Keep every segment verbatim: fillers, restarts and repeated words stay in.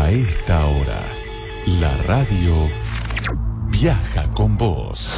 A esta hora, la radio viaja con vos.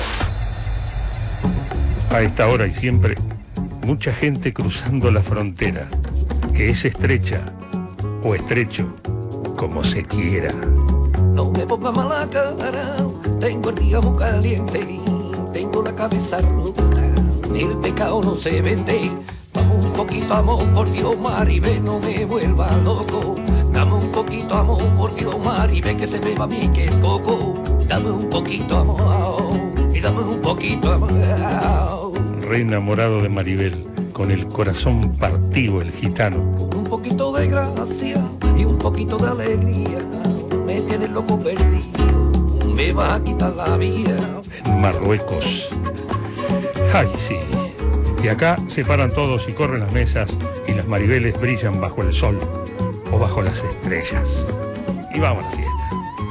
A esta hora y siempre, mucha gente cruzando la frontera, que es estrecha o estrecho, como se quiera. No me ponga mala cara, tengo el día muy caliente, tengo la cabeza rota, el pecado no se vende. Dame un poquito amor, por Dios, Maribel, no me vuelva loco. Dame un poquito amor, por Dios, Maribel, que se beba mi que el coco. Dame un poquito amor, y dame un poquito amor. Re enamorado de Maribel, con el corazón partido el gitano. Un poquito de gracia y un poquito de alegría, me tiene loco perdido, me va a quitar la vida. En Marruecos. Ay, sí. Y acá se paran todos y corren las mesas y las Maribeles brillan bajo el sol o bajo las estrellas. Y vamos a la fiesta.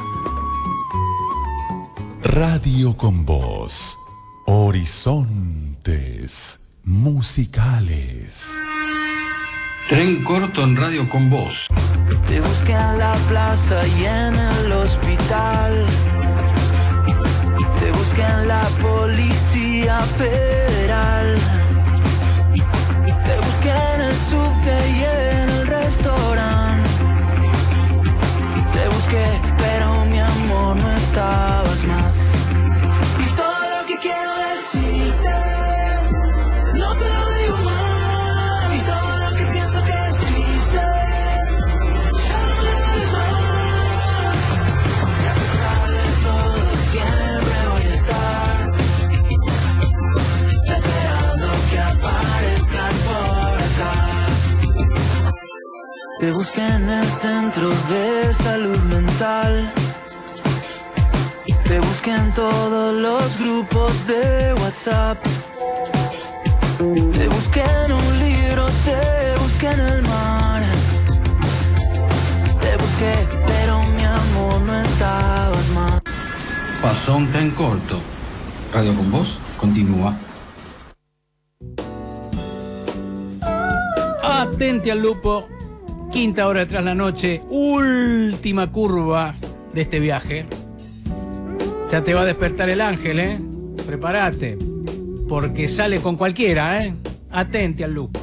Radio con vos. Horizontes musicales. Tren corto en Radio con vos. Te busqué en la plaza y en el hospital. Te busqué en la policía federal. Te busqué en el subte y en el restaurante. Te busqué, pero mi amor no estabas más. Y todo lo que quiero decirte, no te lo digo más. Y todo lo que pienso que es triste, ya no me duele más. Y a pesar de todo, siempre voy a estar esperando que aparezcan por acá. Te busqué en el centro de salud mental. Te busqué en todos los grupos de WhatsApp. Te busqué en un libro, te busqué en el mar. Te busqué, pero mi amor no estabas más. Pasó un tren corto. Radio con vos continúa. Atente al lupo. Quinta hora tras la noche. Última curva de este viaje. Ya te va a despertar el ángel, ¿eh? Prepárate. Porque sale con cualquiera, ¿eh? Atente al lupo.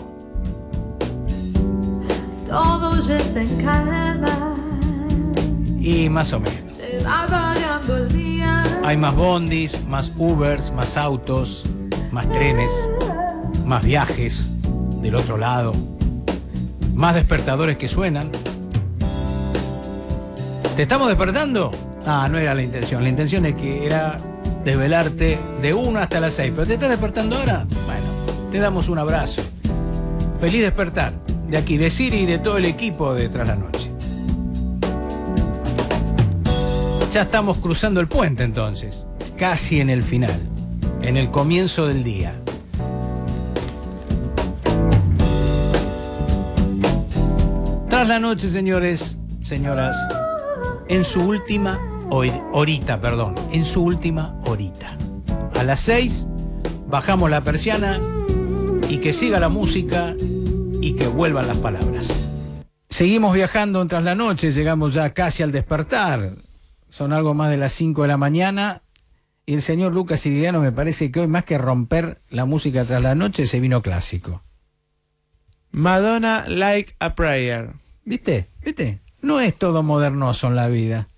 Todo ya está en calma. Y más o menos. Se va variando el día. Hay más bondis, más Ubers, más autos, más trenes, más viajes del otro lado, más despertadores que suenan. ¿Te estamos despertando? Ah, no era la intención. La intención es que era desvelarte de una hasta las seis. ¿Pero te estás despertando ahora? Bueno, te damos un abrazo. Feliz despertar. De aquí, de Siri y de todo el equipo de Tras la Noche. Ya estamos cruzando el puente entonces. Casi en el final. En el comienzo del día. Tras la Noche, señores, señoras, en su última horita, perdón, en su última horita. A las seis bajamos la persiana y que siga la música y que vuelvan las palabras. Seguimos viajando en Tras la Noche, llegamos ya casi al despertar. Son algo más de las cinco de la mañana y el señor Lucas Siciliano me parece que hoy más que romper la música Tras la Noche se vino clásico. Madonna Like a Prayer. ¿Viste? ¿Viste? No es todo modernoso en la vida.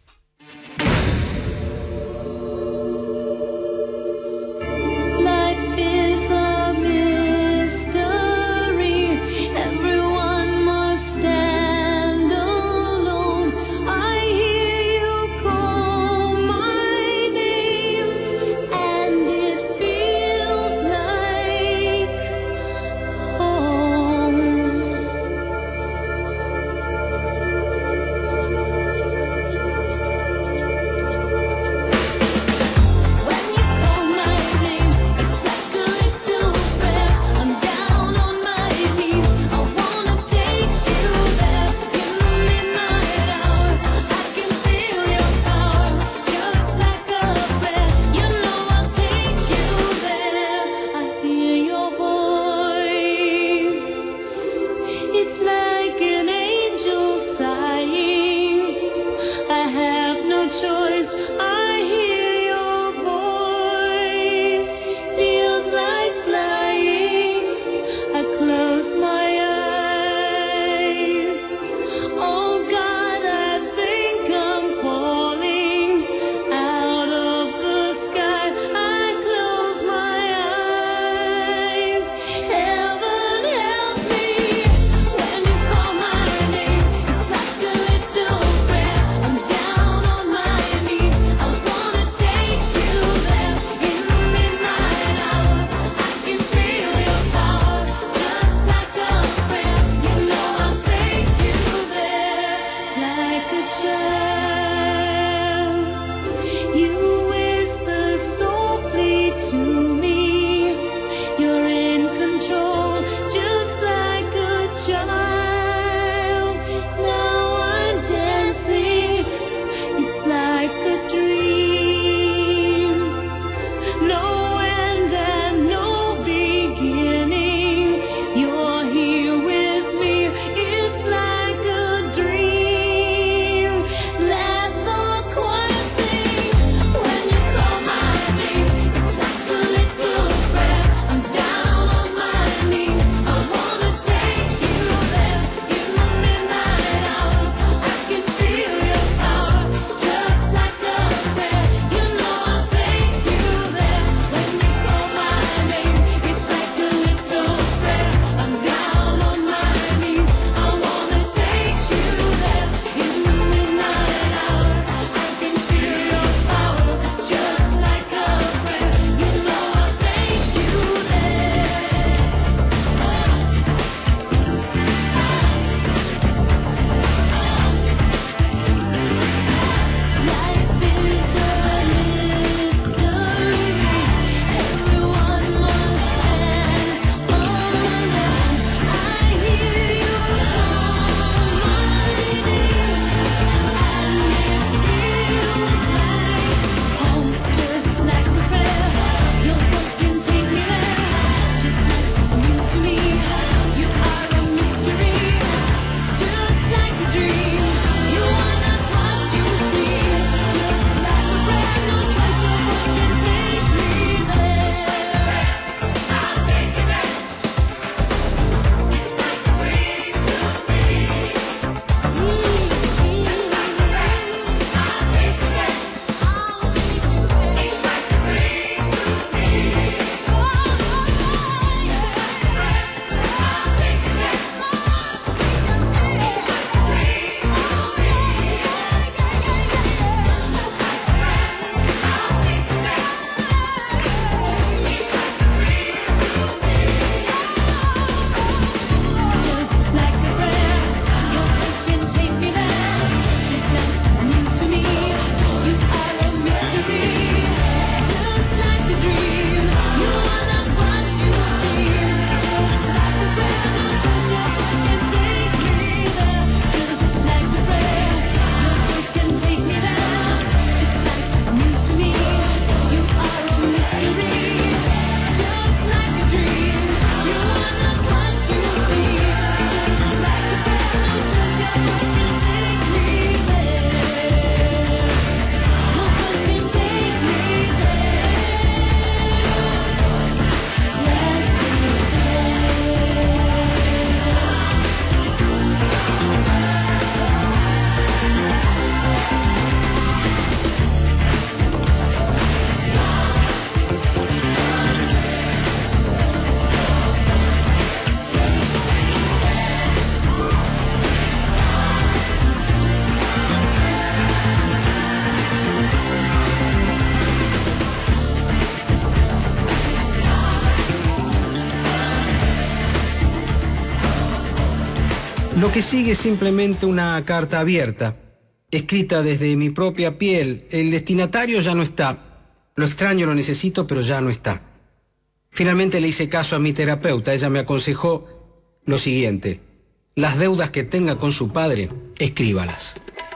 Lo que sigue es simplemente una carta abierta, escrita desde mi propia piel. El destinatario ya no está. Lo extraño, lo necesito, pero ya no está. Finalmente le hice caso a mi terapeuta. Ella me aconsejó lo siguiente: las deudas que tenga con su padre, escríbalas.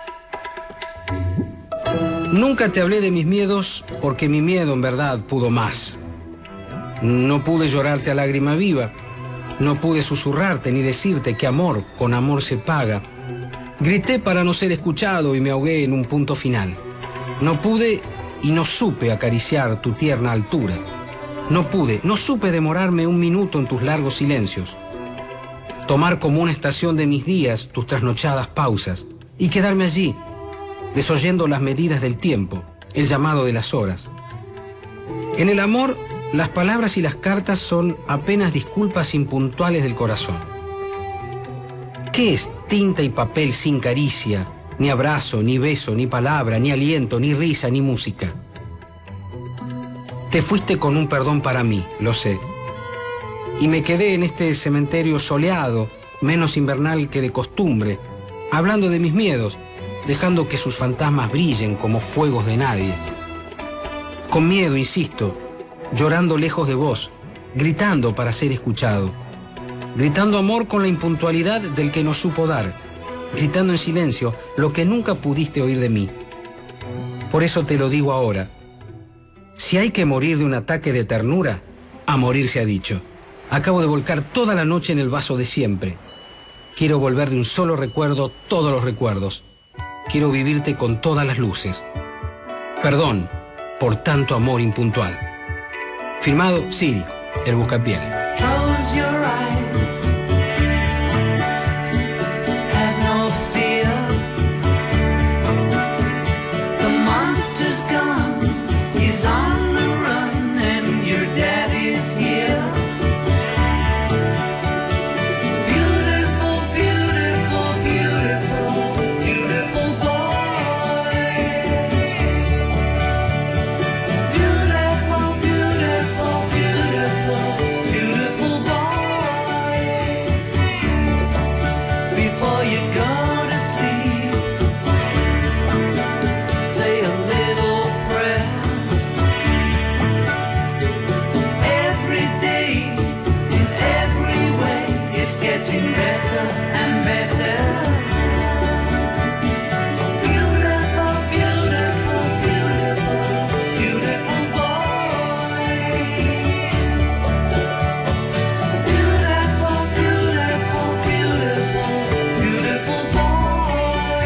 Nunca te hablé de mis miedos porque mi miedo en verdad pudo más. No pude llorarte a lágrima viva. No pude susurrarte ni decirte que amor con amor se paga. Grité para no ser escuchado y me ahogué en un punto final. No pude y no supe acariciar tu tierna altura. No pude, no supe demorarme un minuto en tus largos silencios. Tomar como una estación de mis días tus trasnochadas pausas y quedarme allí, desoyendo las medidas del tiempo, el llamado de las horas. En el amor, las palabras y las cartas son apenas disculpas impuntuales del corazón. ¿Qué es tinta y papel sin caricia, ni abrazo, ni beso, ni palabra, ni aliento, ni risa, ni música? Te fuiste con un perdón para mí, lo sé. Y me quedé en este cementerio soleado, menos invernal que de costumbre, hablando de mis miedos, dejando que sus fantasmas brillen como fuegos de nadie. Con miedo, insisto, llorando lejos de vos, gritando para ser escuchado, gritando amor con la impuntualidad del que no supo dar, gritando en silencio lo que nunca pudiste oír de mí. Por eso te lo digo ahora: si hay que morir de un ataque de ternura, a morir se ha dicho. Acabo de volcar toda la noche en el vaso de siempre. Quiero volver de un solo recuerdo todos los recuerdos. Quiero vivirte con todas las luces. Perdón por tanto amor impuntual. Firmado Siri, el Buscapieles. Close your eyes. Have no fear. The monster's gone. He's on the run and your daddy's here. Beautiful, beautiful, beautiful, beautiful boy. Beautiful, beautiful, beautiful, beautiful boy. Before you go to sleep, say a little prayer. Every day, in every way, it's getting better and better. Beautiful, beautiful, beautiful, beautiful boy. Beautiful, beautiful, beautiful, beautiful boy.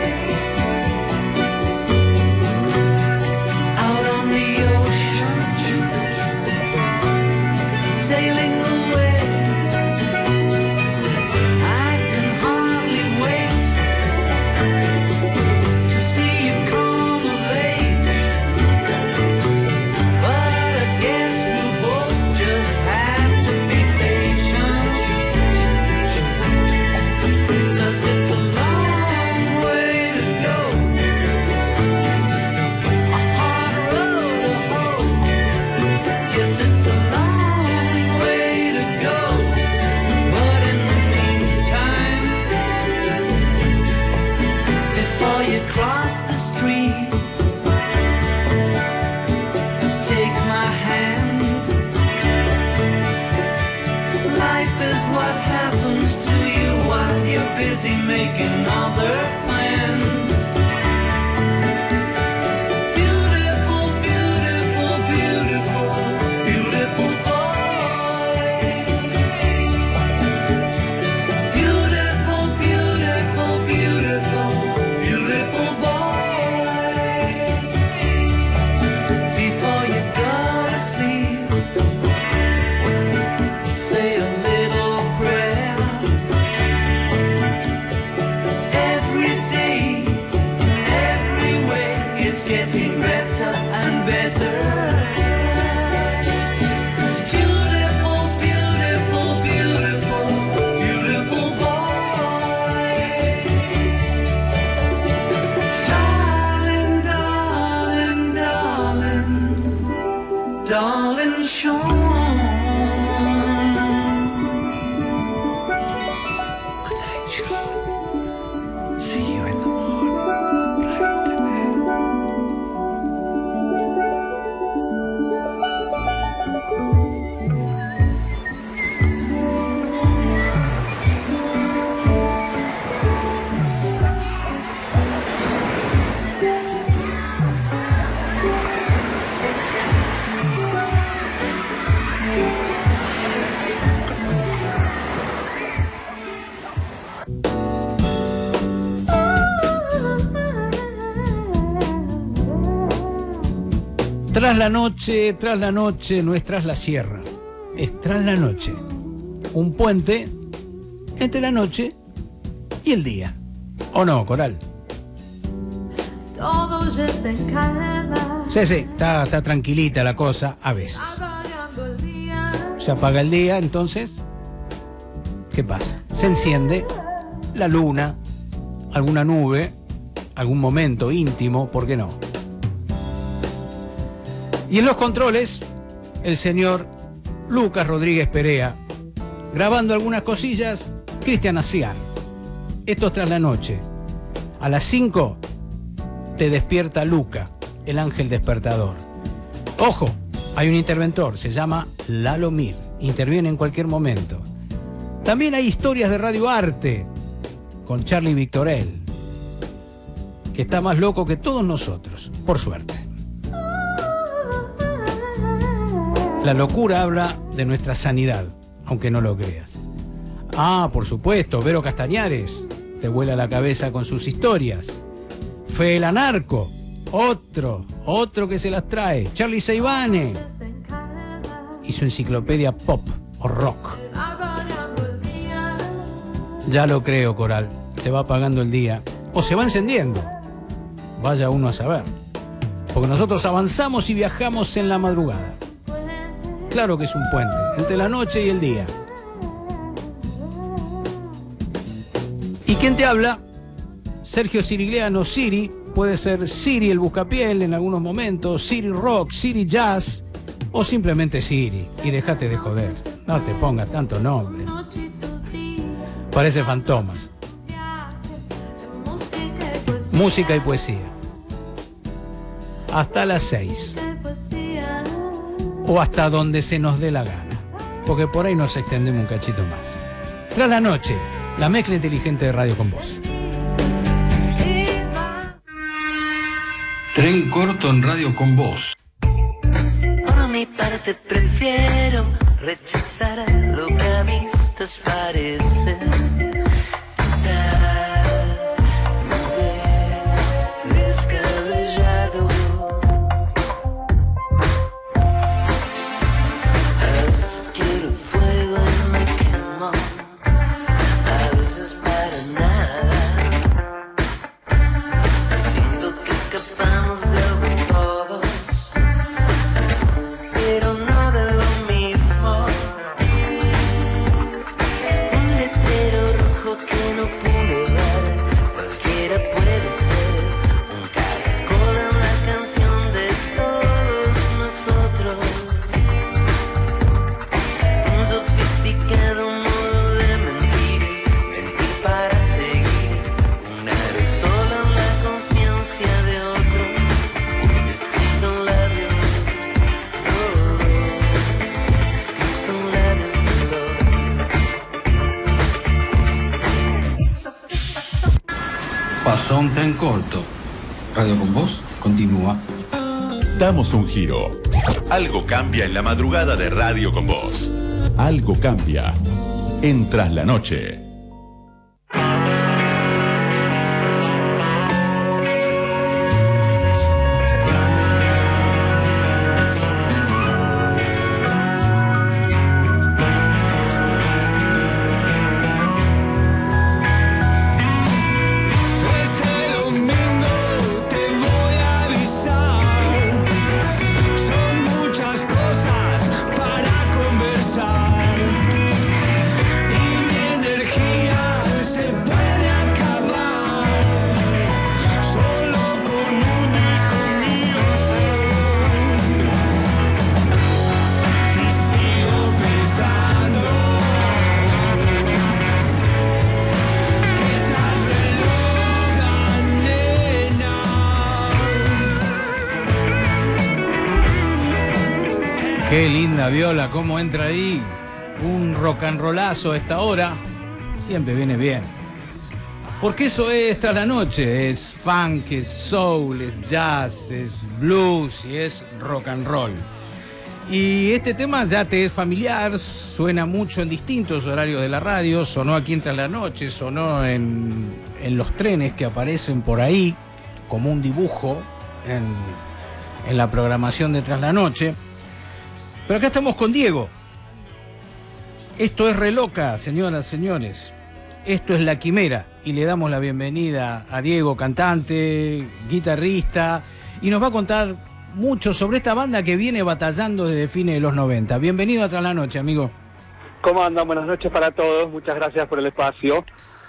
Out on the ocean, sailing away. I can hardly wait to see you come of age. But I guess we'll both just have to be patient, 'cause it's a long way to go, a hard road to hoe. Yes, it's a long way to go, but in the meantime, before you cross the street, take my hand. Life is what happens to you while you're busy making other plans. Beautiful, beautiful, beautiful, beautiful boy. Beautiful, beautiful, beautiful, beautiful boy. Tras la noche, tras la noche, no es tras la sierra, es tras la noche. Un puente entre la noche y el día. ¿O no, Coral? Todo ya está en calma. Sí, sí, está, está tranquilita la cosa a veces. Apagando el día. Se apaga el día, entonces, ¿qué pasa? Se enciende la luna, alguna nube, algún momento íntimo, ¿por qué no? Y en los controles, el señor Lucas Rodríguez Perea, grabando algunas cosillas, Cristian Aciar. Esto es Tras la Noche. A las cinco te despierta Luca, el ángel despertador. Ojo, hay un interventor, se llama Lalo Mir, interviene en cualquier momento. También hay historias de Radio Arte, con Charlie Victorel, que está más loco que todos nosotros, por suerte. La locura habla de nuestra sanidad, aunque no lo creas. Ah, por supuesto, Vero Castañares te vuela la cabeza con sus historias. Fe el Anarco, otro, otro que se las trae. Charlie Seivane y su enciclopedia pop o rock. Ya lo creo, Coral, se va apagando el día o se va encendiendo. Vaya uno a saber, porque nosotros avanzamos y viajamos en la madrugada. Claro que es un puente, entre la noche y el día. ¿Y quién te habla? Sergio Cirigliano, Siri, puede ser Siri el Buscapiel en algunos momentos, Siri Rock, Siri Jazz, o simplemente Siri, y déjate de joder, no te pongas tanto nombre. Parece Fantomas. Música y poesía. Hasta las seis. O hasta donde se nos dé la gana, porque por ahí nos extendemos un cachito más. Tras la noche, la mezcla inteligente de Radio con Vos. Tren corto en Radio con Vos. Por mi parte prefiero rechazar lo que a vistas parece descabellado. A veces quiero fuego y me quemo, a veces para nada. Siento que escapamos de algo todos, pero no de lo mismo. Un letrero rojo que no pude ver, cualquiera puede ser. Un caracol en la canción de todos nosotros. Un sofisticado modo de mentir, mentir para seguir. Un aerosol en la conciencia de otro, escrito en labios, oh, escrito en labios de Pasó un tren corto. Radio con Vos continúa. Damos un giro. Algo cambia en la madrugada de Radio con Vos. Algo cambia en Tras la Noche. Este domingo te voy a avisar. Son muchas cosas para conversar. Y mi energía se puede acabar solo con un disco mío. Y sigo pensando que estás re loca, nena. Qué linda viola, cómo entra ahí. Un rock and rollazo a esta hora. Siempre viene bien. Porque eso es Tras la Noche. Es funk, es soul, es jazz, es blues y es rock and roll. Y este tema ya te es familiar, suena mucho en distintos horarios de la radio, sonó aquí en Tras la Noche, sonó en, en los trenes que aparecen por ahí, como un dibujo en, en la programación de Tras la Noche. Pero acá estamos con Diego. Esto es Re Loca, señoras, señores. Esto es La Quimera y le damos la bienvenida a Diego, cantante, guitarrista, y nos va a contar mucho sobre esta banda que viene batallando desde fines de los noventa. Bienvenido a Tras la Noche, amigo. ¿Cómo andan? Buenas noches para todos, muchas gracias por el espacio.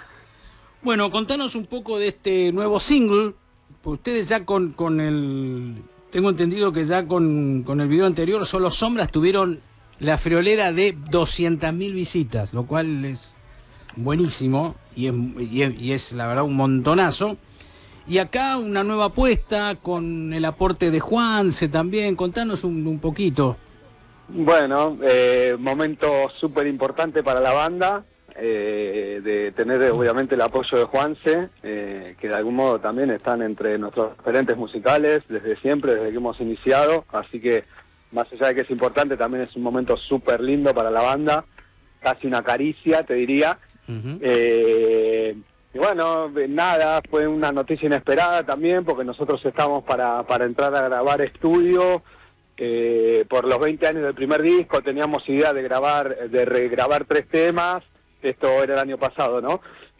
Bueno, contanos un poco de este nuevo single. Ustedes ya con, con el... Tengo entendido que ya con, con el video anterior, Solo Sombras, tuvieron la friolera de doscientas mil visitas, lo cual es buenísimo y es, y es, y es la verdad un montonazo. Y acá una nueva apuesta con el aporte de Juanse también. Contanos un, un poquito. Bueno, eh, momento súper importante para la banda, eh, de tener obviamente el apoyo de Juanse, eh, que de algún modo también están entre nuestros referentes musicales desde siempre, desde que hemos iniciado. Así que más allá de que es importante, también es un momento súper lindo para la banda, casi una caricia, te diría. Uh-huh. Eh, y bueno, nada, fue una noticia inesperada también, porque nosotros estamos para, para entrar a grabar estudio. Eh, por los veinte años del primer disco teníamos idea de grabar, de regrabar tres temas. Esto era el año pasado, ¿no?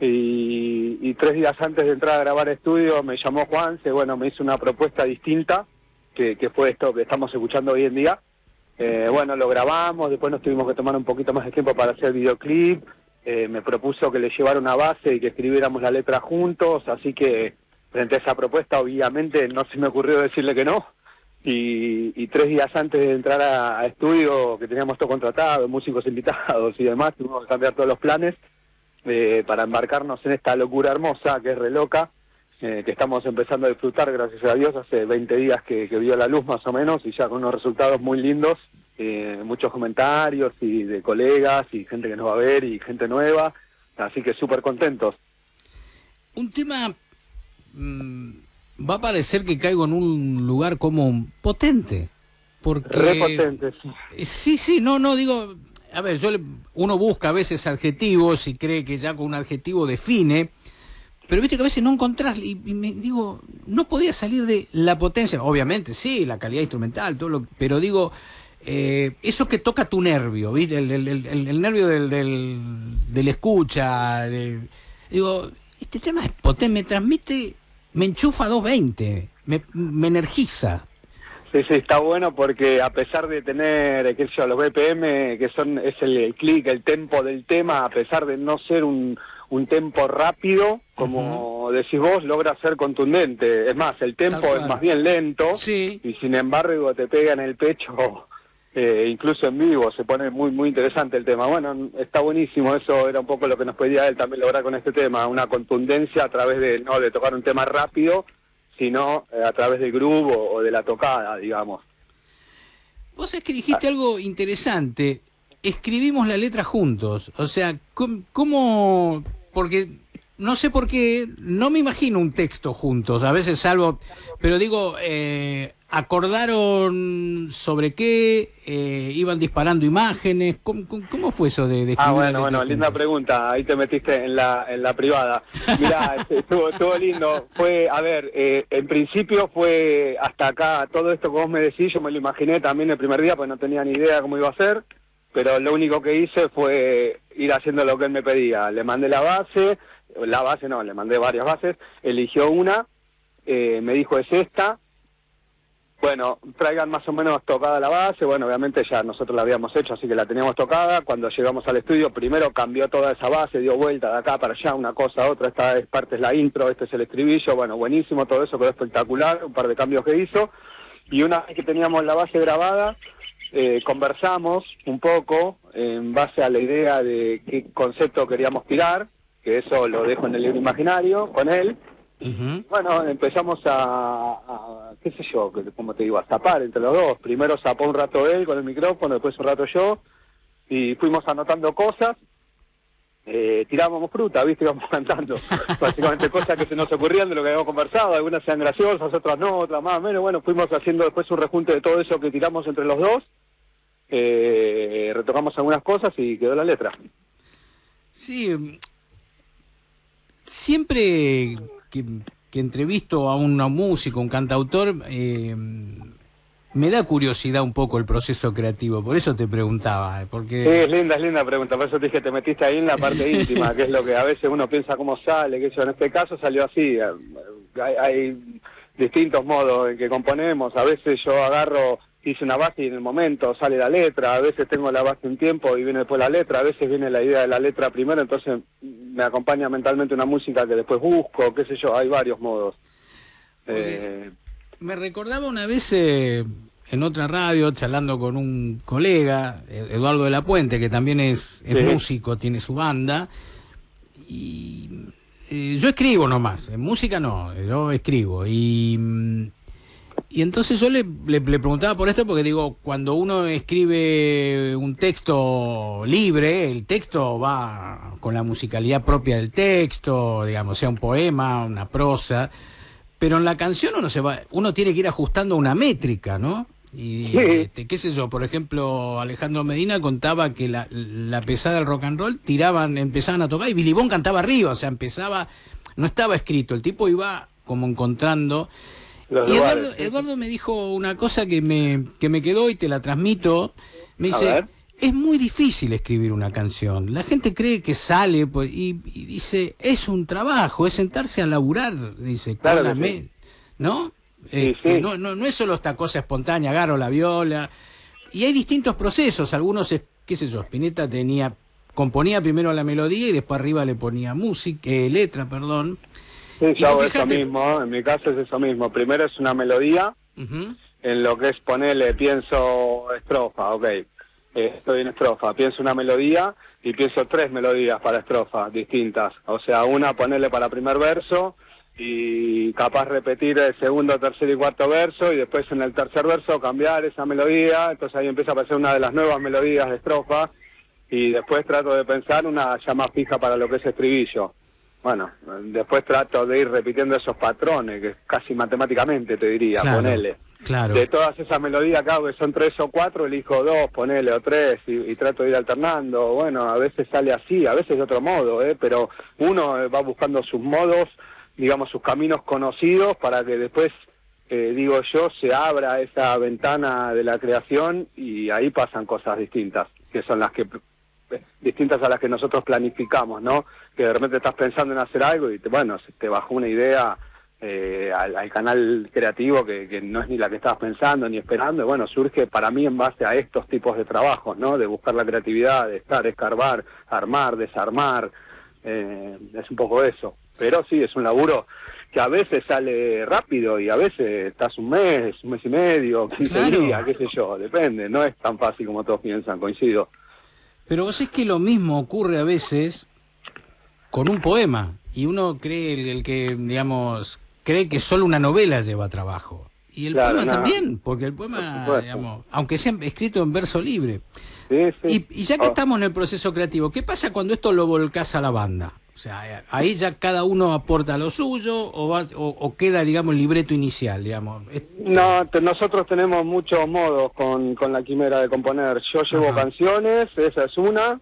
Y, y tres días antes de entrar a grabar estudio me llamó Juanse, bueno, me hizo una propuesta distinta, que, que fue esto que estamos escuchando hoy en día. Eh, bueno, lo grabamos, después nos tuvimos que tomar un poquito más de tiempo para hacer el videoclip. Eh, me propuso que le llevara una base y que escribiéramos la letra juntos, así que frente a esa propuesta obviamente no se me ocurrió decirle que no, y, y tres días antes de entrar a, a estudio, que teníamos todo contratado, músicos invitados y demás, tuvimos que cambiar todos los planes eh, para embarcarnos en esta locura hermosa que es Re Loca, eh, que estamos empezando a disfrutar, gracias a Dios, hace veinte días que, que vio la luz más o menos, y ya con unos resultados muy lindos. Eh, muchos comentarios y de colegas y gente que nos va a ver y gente nueva, así que súper contentos. Un tema mmm, va a parecer que caigo en un lugar como potente, porque re potente, sí. sí, sí, no, no digo, a ver, yo le, uno busca a veces adjetivos y cree que ya con un adjetivo define, pero viste que a veces no encontrás, y, y me digo, no podía salir de la potencia, obviamente sí, la calidad instrumental, todo lo, pero digo, Eh, eso que toca tu nervio, ¿viste? El, el, el, el nervio del, del, del escucha. De, digo, este tema es potente, me transmite, me enchufa a doscientos veinte, me, me energiza. Sí, sí, está bueno porque a pesar de tener, qué sé yo, los B P M, que son es el, el clic, el tempo del tema, a pesar de no ser un, un tempo rápido, como uh-huh. decís vos, logra ser contundente. Es más, el tempo es más bien lento, sí. Y sin embargo te pega en el pecho. Eh, incluso en vivo se pone muy muy interesante el tema. Bueno, está buenísimo, eso era un poco lo que nos pedía él también lograr con este tema, una contundencia a través de no de tocar un tema rápido, sino eh, a través del groove o, o de la tocada, digamos. Vos es que dijiste ah. algo interesante, escribimos la letra juntos, o sea, ¿cómo? Porque no sé por qué, no me imagino un texto juntos, a veces salvo, pero digo, eh, ¿acordaron sobre qué? Eh, ¿Iban disparando imágenes? ¿Cómo, cómo fue eso de, de escribir? Ah, bueno, bueno, linda pregunta. Ahí te metiste en la en la privada. Mirá, estuvo, estuvo lindo. Fue, a ver, eh, en principio fue hasta acá, todo esto que vos me decís, yo me lo imaginé también el primer día, pues no tenía ni idea cómo iba a ser, pero lo único que hice fue ir haciendo lo que él me pedía. Le mandé la base, la base no, le mandé varias bases, eligió una, eh, me dijo es esta. Bueno, traigan más o menos tocada la base, bueno, obviamente ya nosotros la habíamos hecho, así que la teníamos tocada. Cuando llegamos al estudio, primero cambió toda esa base, dio vuelta de acá para allá, una cosa a otra, esta es parte es la intro, este es el estribillo, bueno, buenísimo, todo eso quedó espectacular, un par de cambios que hizo. Y una vez que teníamos la base grabada, eh, conversamos un poco en base a la idea de qué concepto queríamos tirar, que eso lo dejo en el libro imaginario con él. Uh-huh. Bueno, empezamos a, a, qué sé yo, como te digo, a zapar entre los dos. Primero zapó un rato él con el micrófono, después un rato yo, y fuimos anotando cosas, eh, tirábamos fruta, viste, íbamos cantando, básicamente cosas que se nos ocurrían de lo que habíamos conversado, algunas sean graciosas, otras no, otras más o menos. Bueno, fuimos haciendo después un rejunte de todo eso que tiramos entre los dos, eh, retocamos algunas cosas y quedó la letra. Sí, siempre que, que entrevisto a un músico, un cantautor, eh, me da curiosidad un poco el proceso creativo, por eso te preguntaba, porque... Sí, es linda, es linda pregunta, por eso te dije, te metiste ahí en la parte íntima, que es lo que a veces uno piensa cómo sale, que eso en este caso salió así, hay, hay distintos modos en que componemos, a veces yo agarro, hice una base y en el momento sale la letra, a veces tengo la base un tiempo y viene después la letra, a veces viene la idea de la letra primero, entonces me acompaña mentalmente una música que después busco, qué sé yo, hay varios modos. Eh... Me recordaba una vez eh, en otra radio, charlando con un colega, Eduardo de la Puente, que también es, es sí. músico, tiene su banda, y eh, yo escribo nomás, en música no, yo escribo, y, y entonces yo le, le, le preguntaba por esto, porque digo, cuando uno escribe un texto libre, el texto va con la musicalidad propia del texto, digamos, sea un poema, una prosa, pero en la canción uno se va, uno tiene que ir ajustando una métrica, ¿no? Y sí. este, qué sé yo, por ejemplo, Alejandro Medina contaba que la, la pesada del rock and roll tiraban, empezaban a tocar y Billy Bond cantaba arriba, o sea, empezaba, no estaba escrito, el tipo iba como encontrando. Los y Eduardo, Eduardo me dijo una cosa que me, que me quedó y te la transmito, me dice, es muy difícil escribir una canción. La gente cree que sale pues, y, y dice, es un trabajo, es sentarse a laburar, dice, claro la sí. me... ¿no? Sí, eh, sí. No, no, no es solo esta cosa espontánea, agarro la viola. Y hay distintos procesos, algunos, qué sé yo, Spinetta tenía, componía primero la melodía y después arriba le ponía música, eh, letra, perdón. Sí, yo hago fíjate... eso mismo, en mi caso es eso mismo. Primero es una melodía, uh-huh. en lo que es ponerle, pienso estrofa, ok. Estoy en estrofa, pienso una melodía y pienso tres melodías para estrofa distintas, o sea, una ponerle para primer verso y capaz repetir el segundo, tercer y cuarto verso y después en el tercer verso cambiar esa melodía, entonces ahí empieza a aparecer una de las nuevas melodías de estrofa y después trato de pensar una ya más fija para lo que es estribillo. Bueno, después trato de ir repitiendo esos patrones, que casi matemáticamente te diría, claro, ponele. Claro. De todas esas melodías acá, que son tres o cuatro, elijo dos, ponele, o tres, y, y trato de ir alternando. Bueno, a veces sale así, a veces de otro modo, ¿eh? Pero uno va buscando sus modos, digamos, sus caminos conocidos, para que después, eh, digo yo, se abra esa ventana de la creación y ahí pasan cosas distintas, que son las que... distintas a las que nosotros planificamos, ¿no? Que de repente estás pensando en hacer algo y te, bueno, se te bajó una idea eh, al, al canal creativo que, que no es ni la que estabas pensando ni esperando, y bueno, surge para mí en base a estos tipos de trabajos, ¿no? De buscar la creatividad, de estar, escarbar, armar, desarmar, eh, es un poco eso. Pero sí, es un laburo que a veces sale rápido y a veces estás un mes, un mes y medio, quince claro. días, qué sé yo, depende, no es tan fácil como todos piensan, coincido. Pero vos es que lo mismo ocurre a veces con un poema, y uno cree, el, el que, digamos, cree que solo una novela lleva trabajo. Y el claro, poema no. también, porque el poema, digamos, aunque sea escrito en verso libre. Sí, sí. Y, y ya que oh. estamos en el proceso creativo, ¿qué pasa cuando esto lo volcás a la banda? O sea, ahí ya cada uno aporta lo suyo o, va, o, o queda, digamos, el libreto inicial, digamos. No, te, nosotros tenemos muchos modos con, con la quimera de componer. Yo llevo Ajá. canciones, esa es una.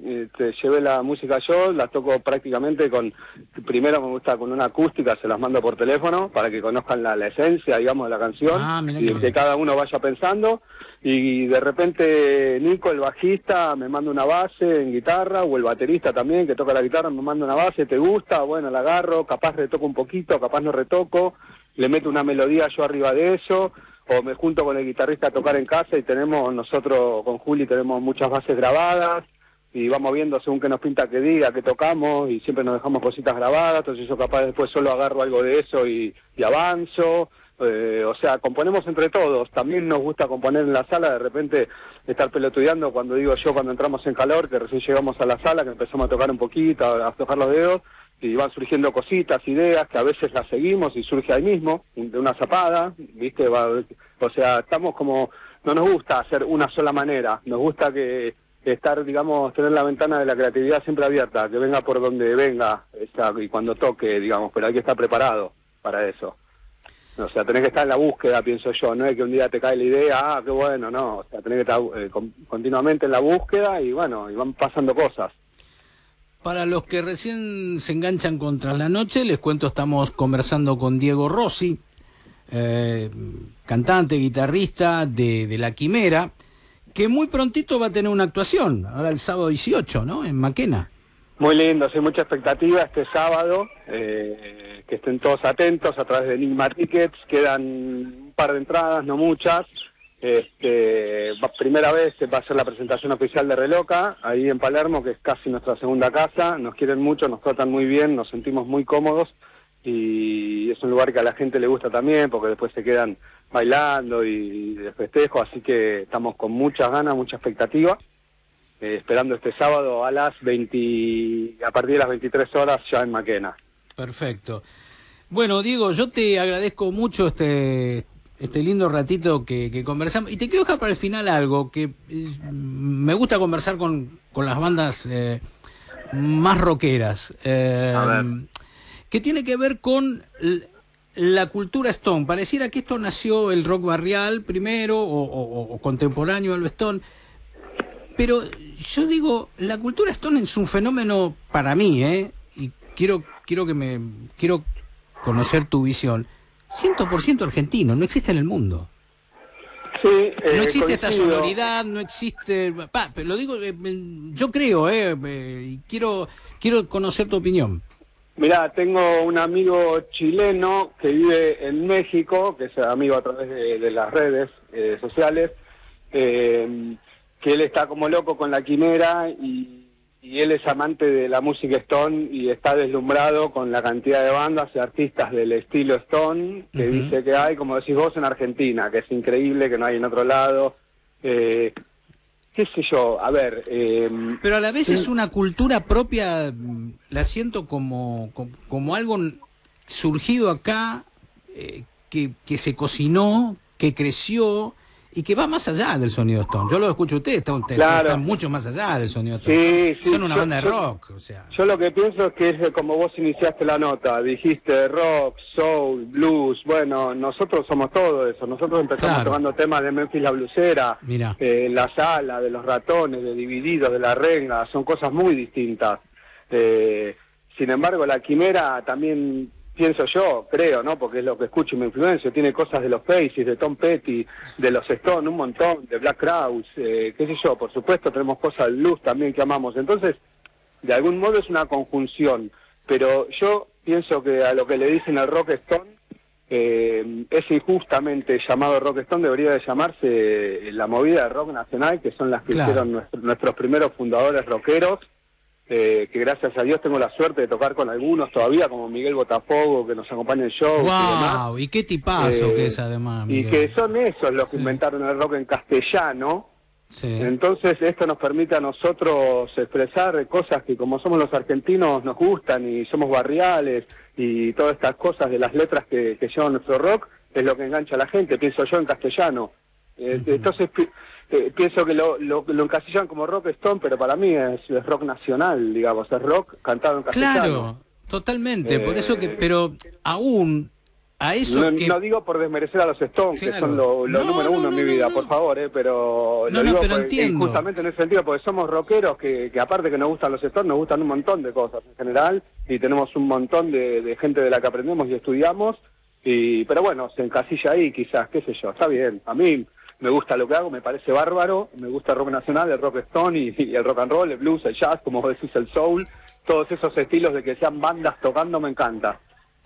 Te llevé la música yo, las toco prácticamente con, primero me gusta con una acústica, se las mando por teléfono para que conozcan la, la esencia, digamos, de la canción ah, y que, que cada uno vaya pensando, y de repente Nico, el bajista, me manda una base en guitarra, o el baterista también, que toca la guitarra, me manda una base, ¿te gusta? Bueno, la agarro, capaz retoco un poquito, capaz no retoco, le meto una melodía yo arriba de eso, o me junto con el guitarrista a tocar en casa y tenemos, nosotros con Juli tenemos muchas bases grabadas, y vamos viendo según que nos pinta que diga, que tocamos, y siempre nos dejamos cositas grabadas, entonces yo capaz después solo agarro algo de eso y, y avanzo, eh, o sea, componemos entre todos. También nos gusta componer en la sala, de repente estar pelotudeando, cuando digo yo, cuando entramos en calor, que recién llegamos a la sala, que empezamos a tocar un poquito, a aflojar los dedos, y van surgiendo cositas, ideas, que a veces las seguimos y surge ahí mismo, de una zapada, ¿viste? Va, o sea, estamos como, no nos gusta hacer una sola manera, nos gusta que estar, digamos, tener la ventana de la creatividad siempre abierta, que venga por donde venga esa, y cuando toque, digamos, pero hay que estar preparado para eso. O sea, tenés que estar en la búsqueda, pienso yo, no es que un día te cae la idea, ah, qué bueno, no, o sea, tenés que estar eh, con, continuamente en la búsqueda y bueno, y van pasando cosas. Para los que recién se enganchan con Tras la Noche, les cuento, estamos conversando con Diego Rossi, eh, cantante, guitarrista de, de La Quimera, que muy prontito va a tener una actuación, ahora el sábado dieciocho, ¿no? En Maquena. Muy lindo, hay mucha expectativa este sábado, eh, que estén todos atentos a través de Enigma Tickets, quedan un par de entradas, no muchas. Este, va, primera vez va a ser la presentación oficial de Reloca, ahí en Palermo, que es casi nuestra segunda casa. Nos quieren mucho, nos tratan muy bien, nos sentimos muy cómodos y es un lugar que a la gente le gusta también, porque después se quedan bailando y de festejo, así que estamos con muchas ganas, mucha expectativa, eh, esperando este sábado a las veinte, a partir de las veintitrés horas ya en Maquena. Perfecto. Bueno, Diego, yo te agradezco mucho este este lindo ratito que, que conversamos. Y te quiero dejar para el final algo, que eh, me gusta conversar con, con las bandas eh, más rockeras, eh, que tiene que ver con la cultura Stone. Pareciera que esto nació el rock barrial primero, o, o, o contemporáneo al Stone, pero yo digo, la cultura Stone es un fenómeno para mí, ¿eh? Y quiero, quiero que me, quiero conocer tu visión. cien por ciento argentino, no existe en el mundo. Sí, eh, no existe coincido. Esta sonoridad, no existe... Pa, pero lo digo, eh, yo creo, eh, eh, y quiero, quiero conocer tu opinión. Mirá, tengo un amigo chileno que vive en México, que es amigo a través de, de las redes eh, sociales, eh, que él está como loco con La Quimera y... y él es amante de la música Stone y está deslumbrado con la cantidad de bandas y artistas del estilo Stone que uh-huh. dice que hay, como decís vos, en Argentina, que es increíble, que no hay en otro lado. Eh, qué sé yo, a ver... Eh, Pero a la vez sí. es una cultura propia, la siento como, como, como algo surgido acá, eh, que, que se cocinó, que creció... y que va más allá del sonido Stone. Yo lo escucho a ustedes, están, claro. están mucho más allá del sonido Stone. Sí, sí, son una yo, banda de yo, rock, o sea. Yo lo que pienso es que es como vos iniciaste la nota, dijiste rock, soul, blues, bueno, nosotros somos todo eso. Nosotros empezamos claro. tocando temas de Memphis la Blusera, eh, La Sala, de Los Ratones, de Divididos, de La Renga, son cosas muy distintas. Eh, sin embargo, La Quimera también... pienso yo, creo, ¿no? Porque es lo que escucho y me influencio. Tiene cosas de los Faces, de Tom Petty, de los Stone, un montón, de Black Crowes, eh, qué sé yo. Por supuesto tenemos cosas del blues también que amamos. Entonces, de algún modo es una conjunción. Pero yo pienso que a lo que le dicen el rock Stone, eh, ese injustamente llamado rock Stone debería de llamarse la movida de rock nacional, que son las que claro. hicieron nuestro, nuestros primeros fundadores rockeros. Eh, que gracias a Dios tengo la suerte de tocar con algunos todavía, como Miguel Botafogo, que nos acompaña en shows. ¡Wow! Y, y qué tipazo eh, que es además, Miguel. Y que son esos los que sí. inventaron el rock en castellano. Sí. Entonces esto nos permite a nosotros expresar cosas que como somos los argentinos nos gustan y somos barriales y todas estas cosas de las letras que, que llevan nuestro rock, es lo que engancha a la gente, pienso yo, en castellano. Eh, uh-huh. Entonces... Eh, pienso que lo, lo, lo encasillan como rock Stone, pero para mí es, es rock nacional, digamos, es rock cantado en castellano. Claro, totalmente, eh, por eso que, pero aún a eso no, que... no digo por desmerecer a los Stones, claro. que son lo, lo no, número no, uno no, en mi no, vida, no. por favor, eh, pero no, lo digo no, pero por, entiendo. justamente en ese sentido, porque somos rockeros que, que aparte que nos gustan los Stones, nos gustan un montón de cosas en general, y tenemos un montón de, de gente de la que aprendemos y estudiamos, y pero bueno, se encasilla ahí quizás, qué sé yo, está bien, a mí... me gusta lo que hago, me parece bárbaro, me gusta el rock nacional, el rock Stone y, y el rock and roll, el blues, el jazz, como vos decís, el soul, todos esos estilos de que sean bandas tocando me encanta.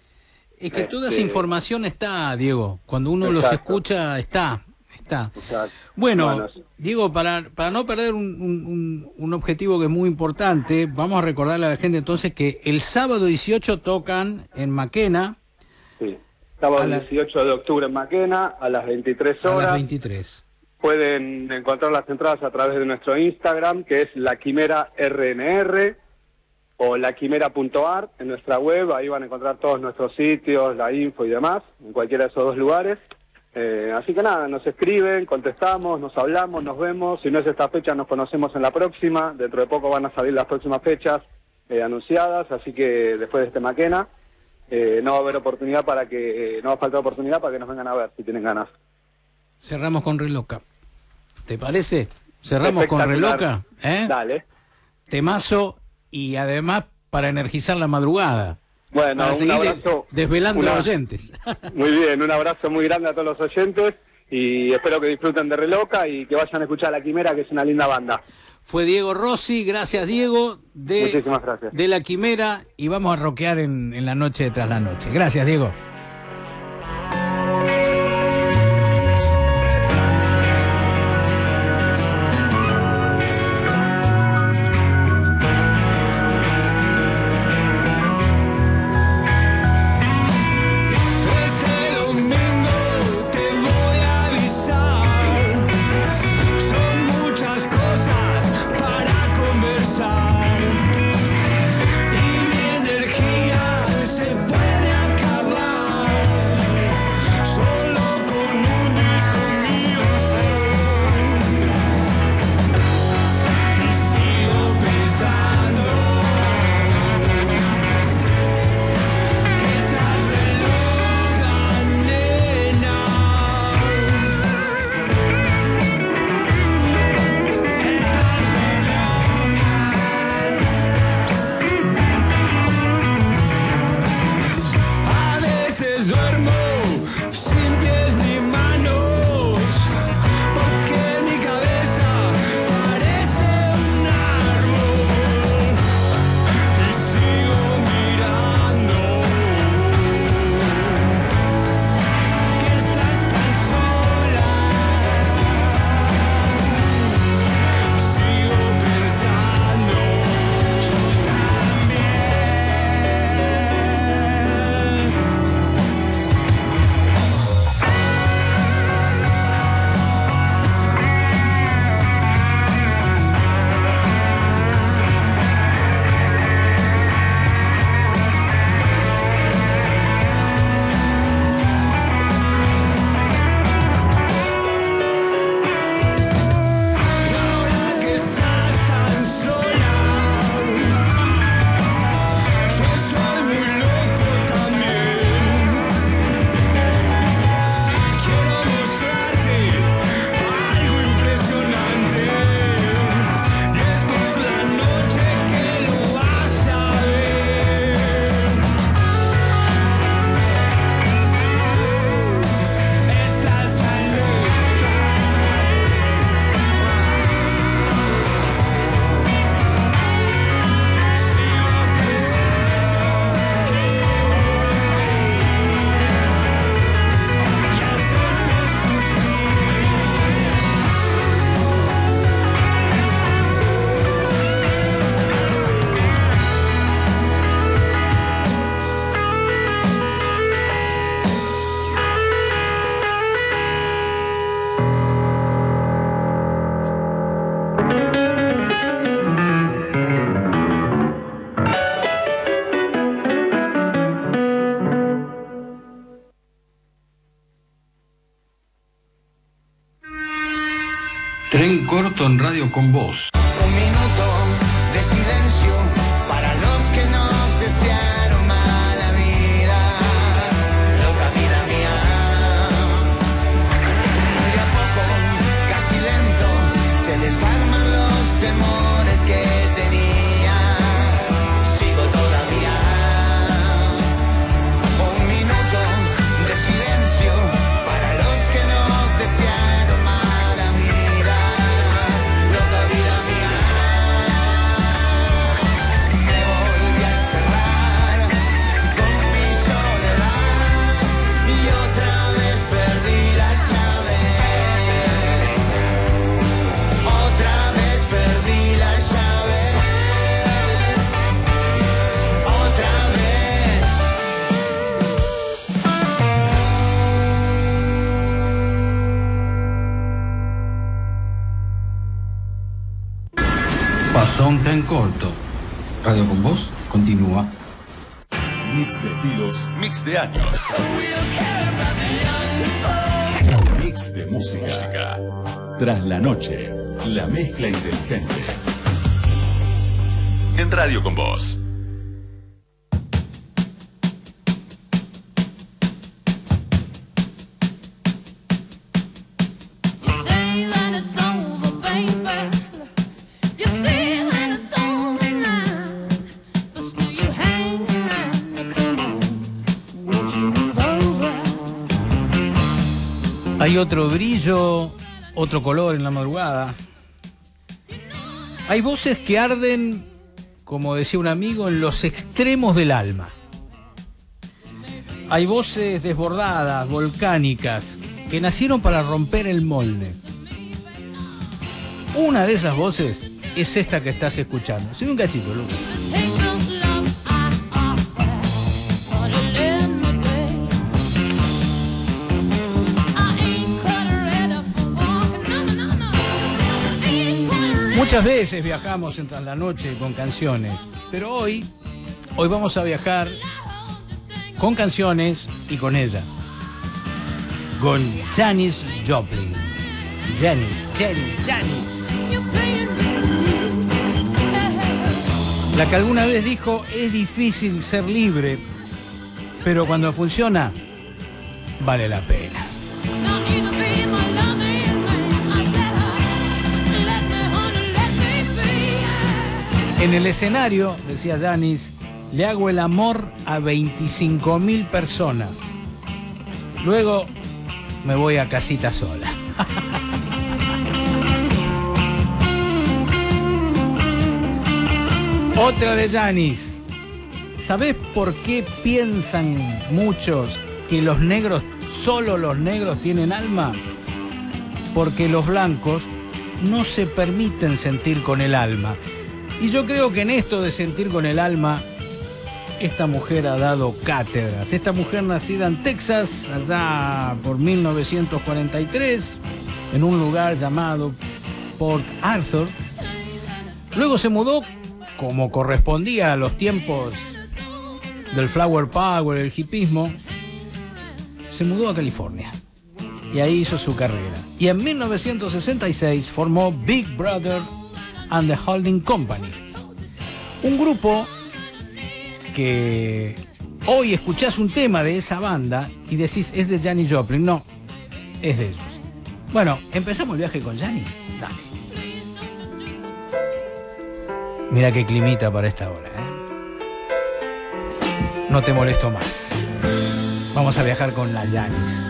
Es que este... toda esa información está, Diego, cuando uno Exacto. los escucha, está, está. Exacto. Bueno, bueno, Diego, para, para no perder un, un, un objetivo que es muy importante, vamos a recordarle a la gente entonces que el sábado dieciocho tocan en Maquena. Sí. Sábado la... dieciocho de octubre en Maquena, a las veintitrés horas. A las veintitrés. Pueden encontrar las entradas a través de nuestro Instagram, que es La Quimera R N R, o laquimera punto art en nuestra web. Ahí van a encontrar todos nuestros sitios, la info y demás, en cualquiera de esos dos lugares. Eh, así que nada, nos escriben, contestamos, nos hablamos, nos vemos. Si no es esta fecha, nos conocemos en la próxima. Dentro de poco van a salir las próximas fechas eh, anunciadas, así que después de este Maquena... Eh, no va a haber oportunidad para que, eh, no va a faltar oportunidad para que nos vengan a ver si tienen ganas. Cerramos con Reloca. ¿Te parece? Cerramos con Reloca, ¿eh? Dale. Temazo y además para energizar la madrugada. Bueno, para un seguir abrazo. desvelando Una- a oyentes. Muy bien, un abrazo muy grande a todos los oyentes y espero que disfruten de Reloca y que vayan a escuchar a La Quimera, que es una linda banda. Fue Diego Rossi, gracias Diego, de, Muchísimas gracias. de La Quimera, y vamos a rockear en, en la noche tras la noche. Gracias, Diego. Este domingo te voy a avisar, son muchas cosas para conversar y mi energía se puede acabar solo con un disco mío y sigo pensando que estás re loca, nena. A veces duermo sin pies ni manos, porque mi cabeza parece un árbol y sigo mirando que estás tan sola. Sigo pensando yo también. Ahora que estás tan sola, yo estoy muy loco también. Quiero mostrarte algo impresionante y es por la noche que lo vas a ver. Estás tan loca. Tren corto en Radio con Vos. Un minuto de silencio para los que nos desearon mala vida, loca vida mía. Y de a poco, casi lento, se desarman los temores que tenía. Sigo todavía. Un minuto de silencio para los que nos desearon mala vida, loca vida mía. Me volví a encerrar con mi soledad y otra vez perdí las llaves. Otra vez perdí las llaves. Otra vez. Pasó un tren corto. Radio con Vos continúa. Mix de estilos, mix de años. Mix de música. Tras la noche, la mezcla inteligente. En Radio con Vos. Say that it's over, baby. You say that it's over now. But still you hang around because Hay otro brillo, otro color en la madrugada. Hay voces que arden, como decía un amigo, en los extremos del alma. Hay voces desbordadas, volcánicas, que nacieron para romper el molde. Una de esas voces es esta que estás escuchando. Sigue un cachito, Lucas. Muchas veces viajamos en Tras la Noche con canciones, pero hoy, hoy vamos a viajar con canciones y con ella, con Janis Joplin. Janis, Janis, Janis. La que alguna vez dijo, es difícil ser libre, pero cuando funciona, vale la pena. En el escenario, decía Janis, le hago el amor a veinticinco mil personas. Luego me voy a casita sola. Otra de Janis. ¿Sabés por qué piensan muchos que los negros, solo los negros tienen alma? Porque los blancos no se permiten sentir con el alma. Y yo creo que en esto de sentir con el alma, esta mujer ha dado cátedras. Esta mujer nacida en Texas, allá por mil novecientos cuarenta y tres, en un lugar llamado Port Arthur. Luego se mudó, como correspondía a los tiempos del Flower Power, el hipismo, se mudó a California. Y ahí hizo su carrera. Y en mil novecientos sesenta y seis formó Big Brother and the Holding Company, un grupo que hoy escuchás un tema de esa banda y decís, es de Janis Joplin. No, es de ellos. Bueno, empezamos el viaje con Janis. Dale. Mira qué climita para esta hora, ¿eh? No te molesto más. Vamos a viajar con la Janis,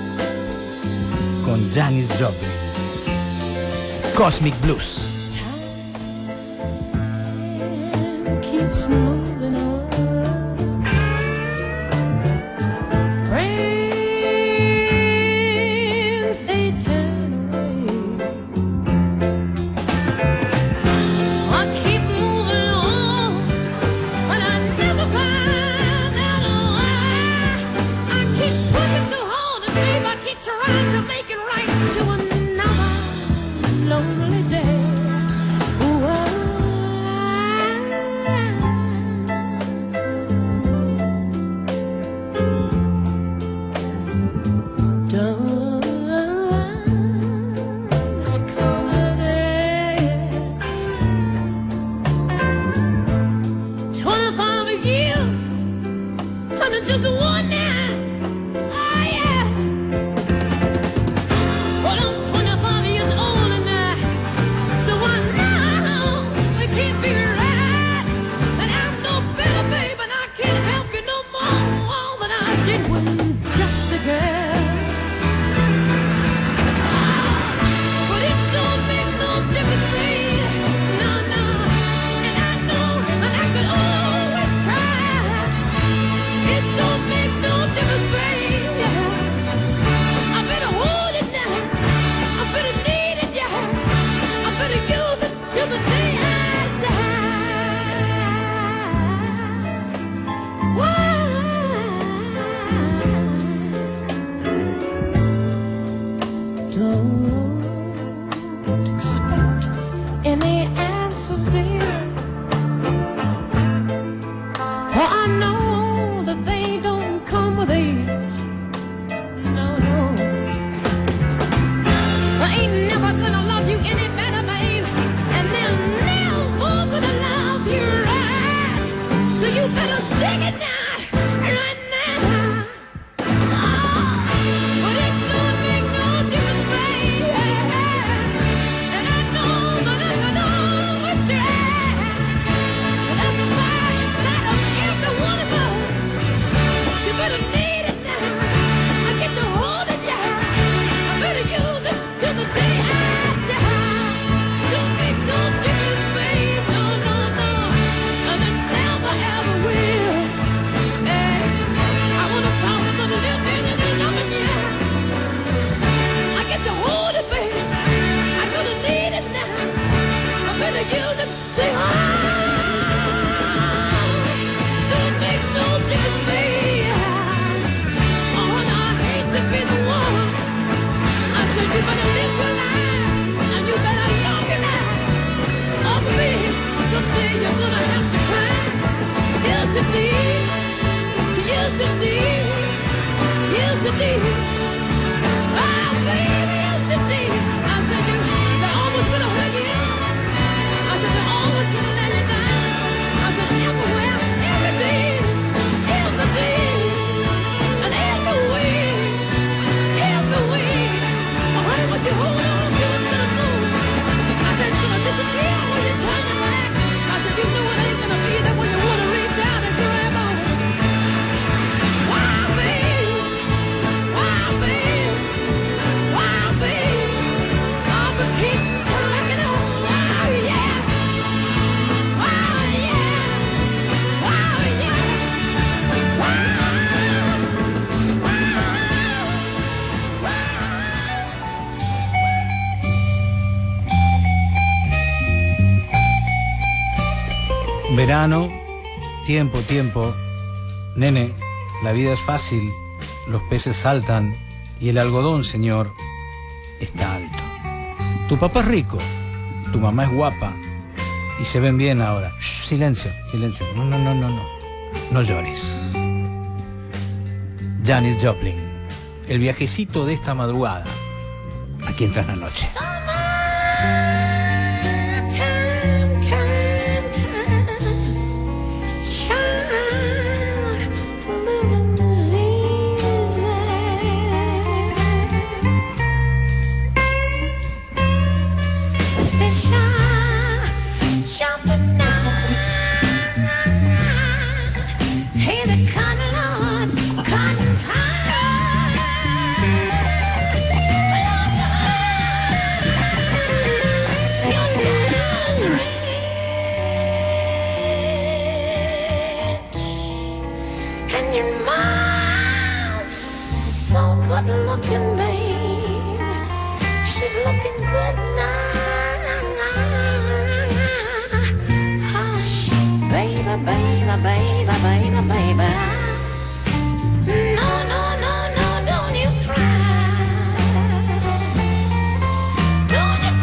con Janis Joplin. Cosmic Blues. Keeps moving on. Friends, they turn away. I keep moving on, but I never find out why. I keep pushing so hard to leave. I keep trying to make it right to another lonely day. Just one night, oh yeah. Well, I'm twenty-five years old now, so I know it can't be right. And I'm no better, babe, and I can't help you no more than I did when just a girl. Verano, tiempo, tiempo. Nene, la vida es fácil, los peces saltan y el algodón, señor, está alto. Tu papá es rico, tu mamá es guapa y se ven bien ahora. Shh, silencio, silencio. No, no, no, no, no. No llores. Janis Joplin, el viajecito de esta madrugada, aquí en Tras la Noche. Looking, babe, she's looking good now. Hush, baby, baby, baby, baby, baby. No, no, no, no, don't you cry. Don't you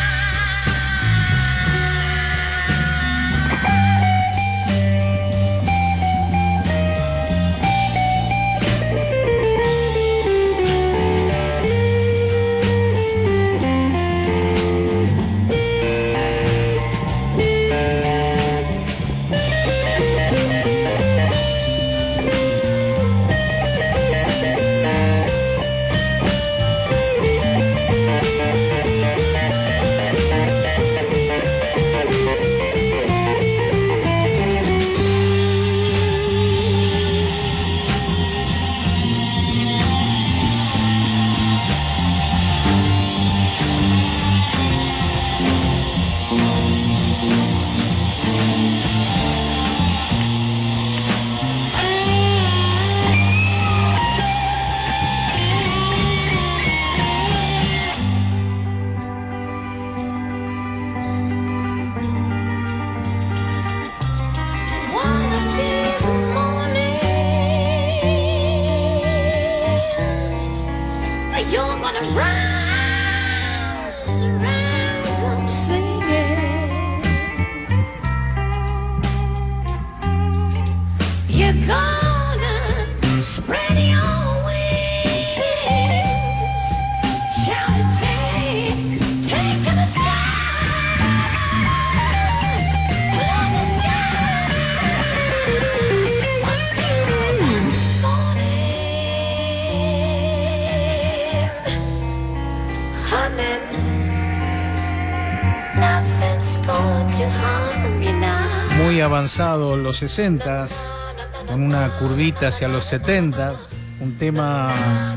Muy avanzados los sesentas, con una curvita hacia los setentas, un tema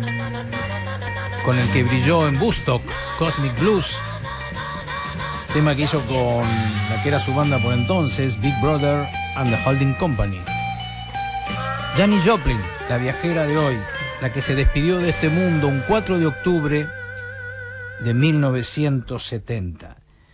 con el que brilló en Woodstock, Cosmic Blues, tema que hizo con la que era su banda por entonces, Big Brother and the Holding Company. Janis Joplin, la viajera de hoy, la que se despidió de este mundo un cuatro de octubre de mil novecientos setenta.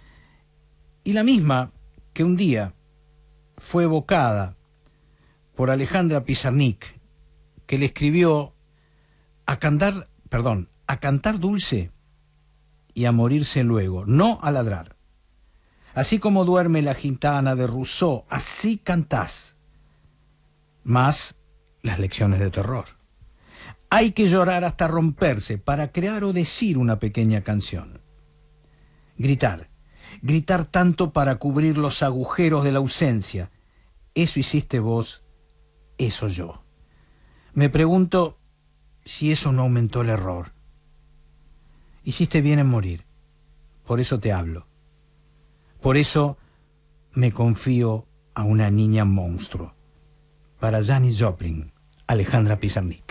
Y la misma que un día fue evocada por Alejandra Pizarnik, que le escribió a cantar, perdón, a cantar dulce y a morirse luego, no a ladrar. Así como duerme la gitana de Rousseau, así cantás. Más las lecciones de terror. Hay que llorar hasta romperse para crear o decir una pequeña canción. Gritar. Gritar tanto para cubrir los agujeros de la ausencia. Eso hiciste vos, eso yo. Me pregunto si eso no aumentó el error. Hiciste bien en morir, por eso te hablo. Por eso me confío a una niña monstruo. Para Janis Joplin, Alejandra Pizarnik.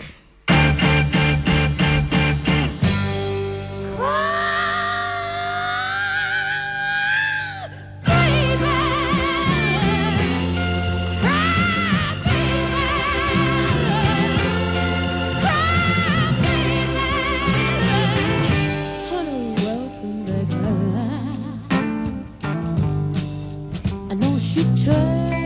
I know she tried.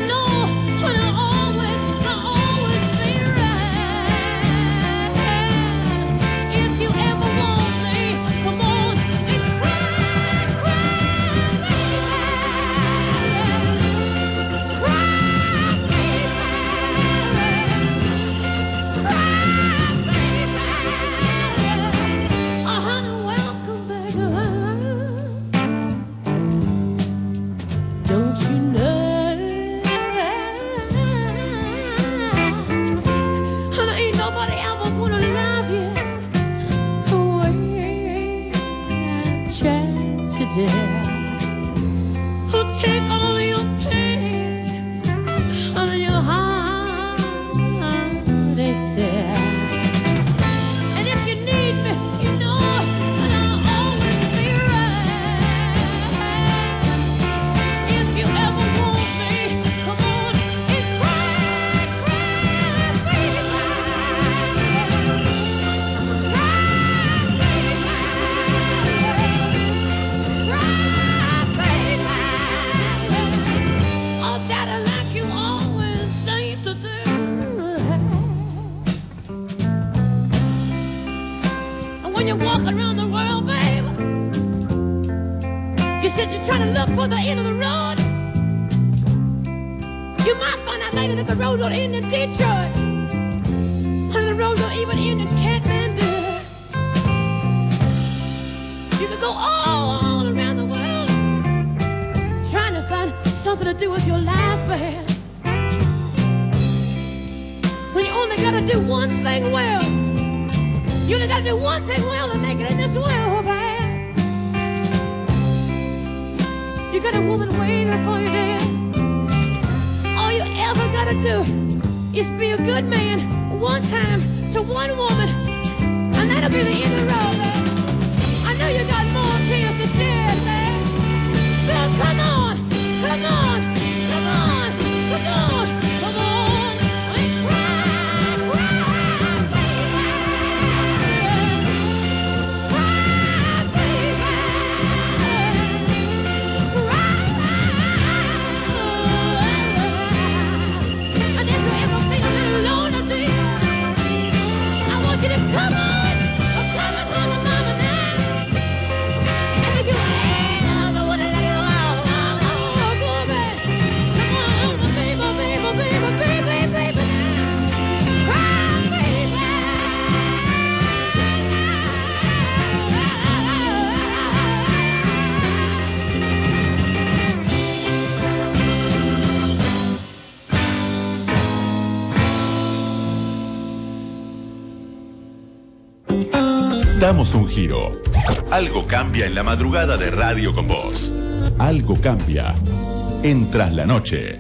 Damos un giro. Algo cambia en la madrugada de Radio con Vos. Algo cambia en Tras la Noche.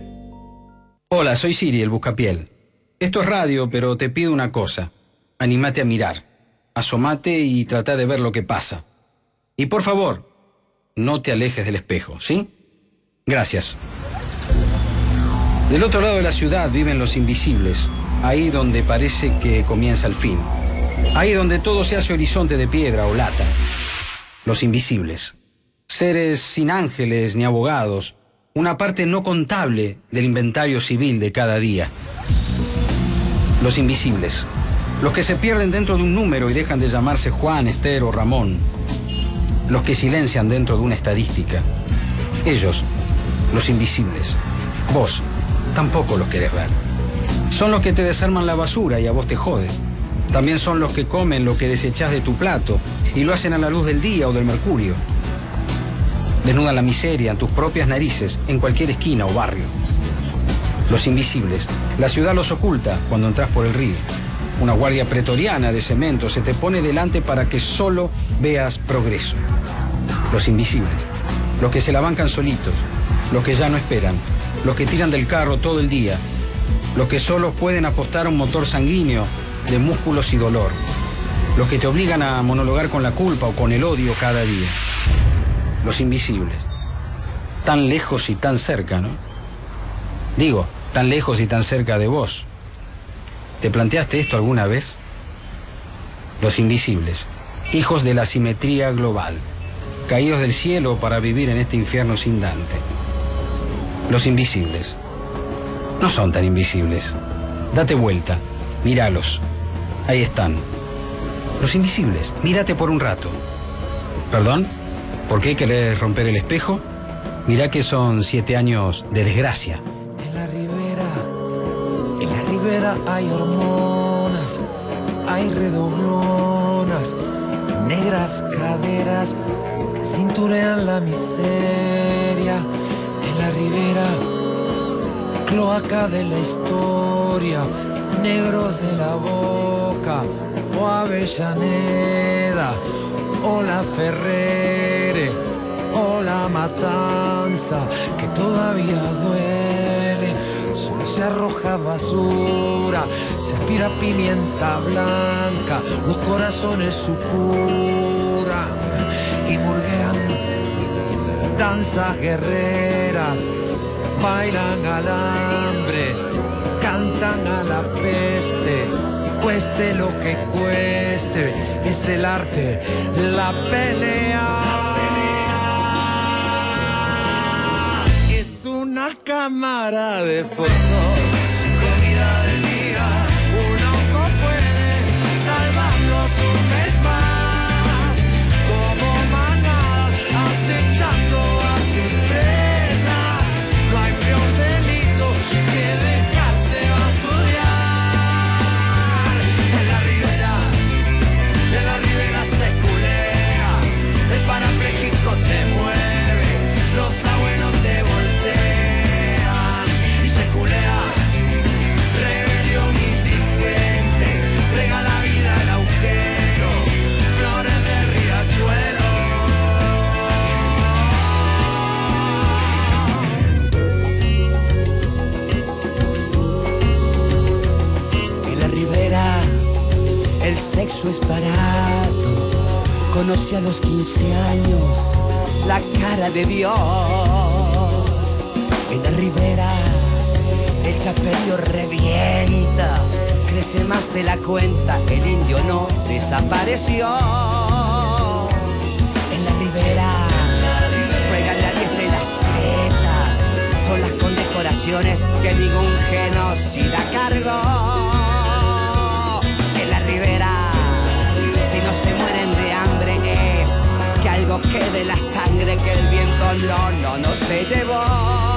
Hola, soy Siri, el Buscapiel. Esto es radio, pero te pido una cosa. Anímate a mirar. Asomate y trata de ver lo que pasa. Y por favor, no te alejes del espejo, ¿sí? Gracias. Del otro lado de la ciudad viven los invisibles. Ahí donde parece que comienza el fin. Ahí donde todo se hace horizonte de piedra o lata. Los invisibles. Seres sin ángeles ni abogados. Una parte no contable del inventario civil de cada día. Los invisibles. Los que se pierden dentro de un número y dejan de llamarse Juan, Esther o Ramón. Los que silencian dentro de una estadística. Ellos, los invisibles. Vos tampoco los querés ver. Son los que te desarman la basura y a vos te jode. También son los que comen lo que desechás de tu plato y lo hacen a la luz del día o del mercurio. Desnudan la miseria en tus propias narices en cualquier esquina o barrio. Los invisibles. La ciudad los oculta cuando entras por el río. Una guardia pretoriana de cemento se te pone delante para que solo veas progreso. Los invisibles. Los que se la bancan solitos. Los que ya no esperan. Los que tiran del carro todo el día. Los que solo pueden apostar a un motor sanguíneo de músculos y dolor. Los que te obligan a monologar con la culpa o con el odio cada día. Los invisibles. Tan lejos y tan cerca, ¿no? Digo, tan lejos y tan cerca de vos. ¿Te planteaste esto alguna vez? Los invisibles. Hijos de la simetría global. Caídos del cielo para vivir en este infierno sin Dante. Los invisibles. No son tan invisibles. Date vuelta, míralos. Ahí están. Los invisibles, mírate por un rato. ¿Perdón? ¿Por qué querés romper el espejo? Mirá que son siete años de desgracia. En la ribera, en la ribera hay hormonas, hay redoblonas, negras caderas que cinturean la miseria. En la ribera, cloaca de la historia, negros de la boca, o Avellaneda, o la Ferrere, o la Matanza, que todavía duele. Solo se arroja basura, se aspira pimienta blanca, los corazones supuran y murguean danzas guerreras, bailan al hambre, cantan a la peste, cueste lo que cueste, es el arte, la pelea. Es una cámara de fotos, comida del día, uno no puede salvarlos un mes más, como manadas acechando a sus presas, no hay peor delito que dejarse basurear. En la ribera, en la ribera se culea, el parapléjico te mueve, los abuelos te voltean y se culea. Rebelión indigente, regala vida el agujero, flores de riachuelo. En la ribera el sexo es barato, conoce a los quince años la cara de Dios. En la ribera el chaperío revienta, crece más de la cuenta, el indio no desapareció. En la ribera juegan la diez en las tetas, son las condecoraciones que ningún genocida cargó. En la ribera, si no se mueren de hambre es que algo quede la sangre que el viento no, no, no se llevó.